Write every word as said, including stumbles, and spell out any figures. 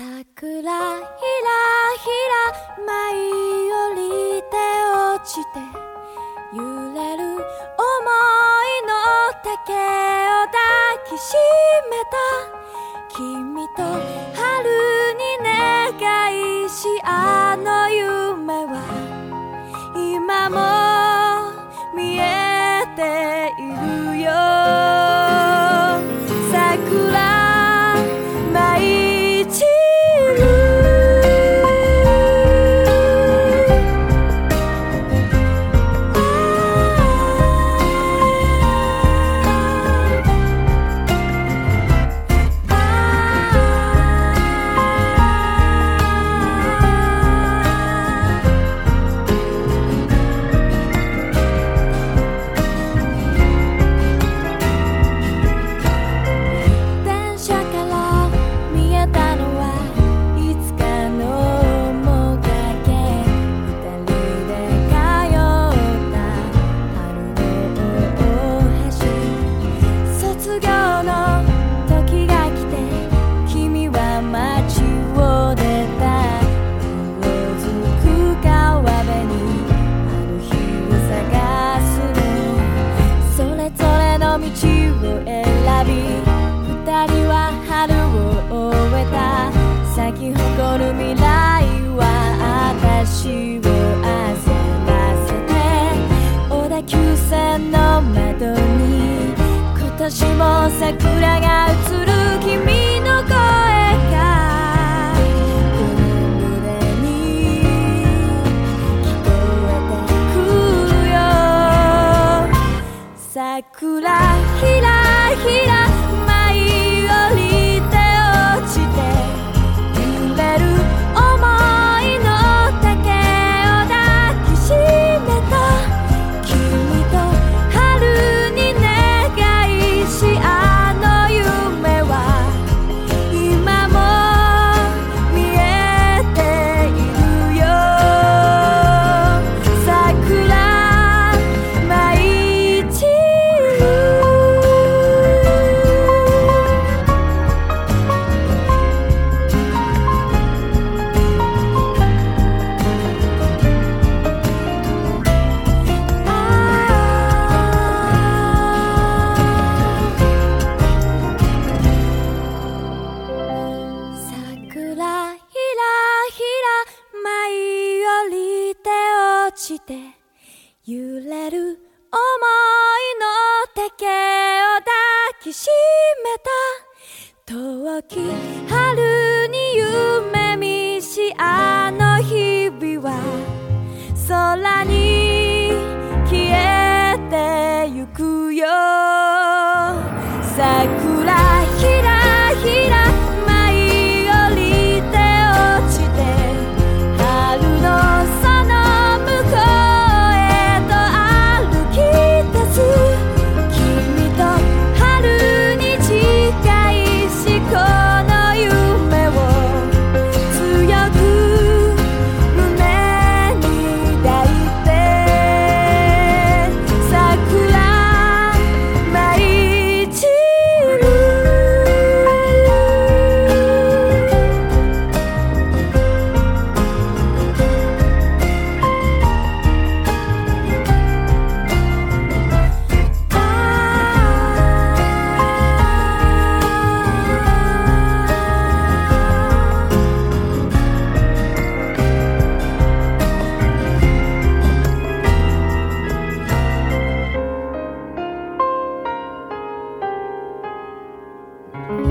桜ひらひら舞い降りて落ちて揺れる想いの丈を抱きしめた君と春に願いしあの夢は今も見えているよ桜舞い散る咲き誇る未来は私を焦らせて小田急線の窓に今年も桜が映る君の声が胸に聞こえてくるよ桜ひらひら舞い降りて落ちて揺れる想いの丈を抱きしめた君と春に願いしあの夢は今も見えているよ桜舞い散る揺れる想いの丈を抱きしめた遠き春に夢見しあの日々は空に消えてゆくよ桜ひらひら舞い降りて落ちて春のその向こううん。